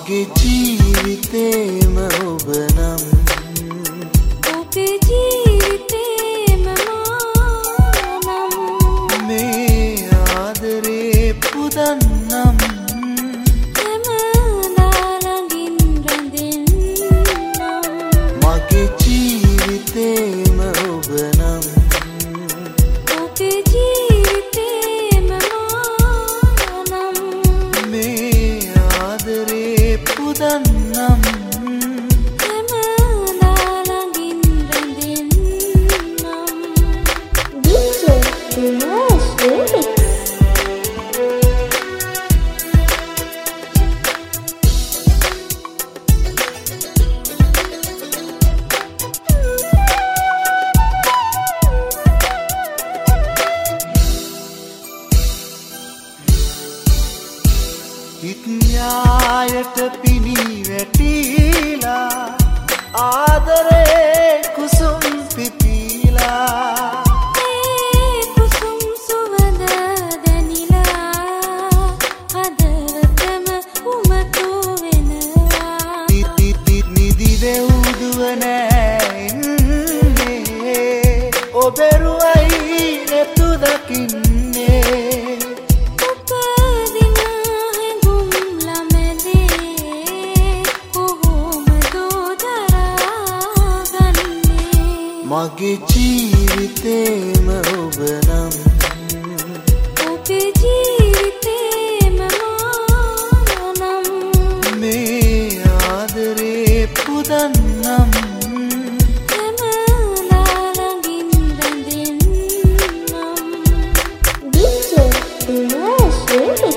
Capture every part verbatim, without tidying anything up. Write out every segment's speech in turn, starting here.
මගේ ජීවිතේම ඔබ නම් ඔබේ ජීවිතේම මා නම් මේ ආදරේ පුදන්නම් හැමදා ළඟින් රැඳෙන්නම් මගේ ජීවිතේම ඔබ නම් ඔබේ ජීවිතේම මා නම් මේ ආදරේ පුදන්නම් ඉත්ඥායට පිණී වැටිලා ආදරේ කුසුම් පිපිලා ඒ කුසුම් සුවඳ දැනිලා හදවතම උමතු වෙනවා නිදි වෙවුදුව නෑ ඉන්නේ ඔබෙරුවයි නැතු දකින්නේ මගේ ජීවිතේම ඔබ නම් ඔබේ ජීවිතේම මා නම් මේ ආදරේ පුදන්නම් හැමදා ළඟින් රැඳෙන්නම් ඩීජේ දිනේෂ්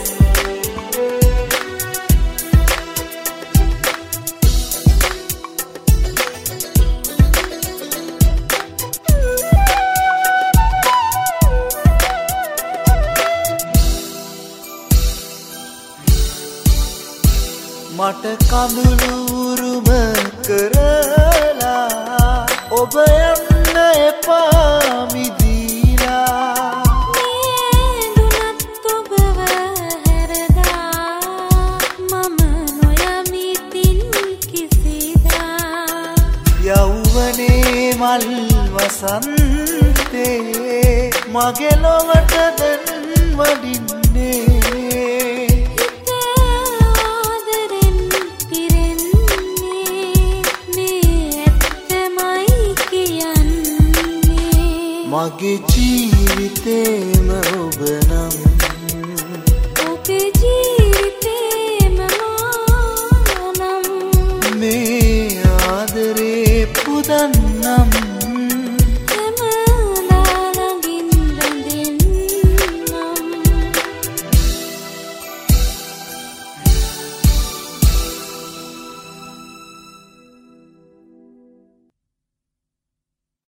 මට කඳුළුරුම කරලා ඔබ යන්න එපා මිදීලා මේ දුනත් ඔබව හැරදා මම නොයමි තින් කිසිදා යෞවනේ මල් වසන්තේ මගේ ලොවට දැන් වඩින්නේ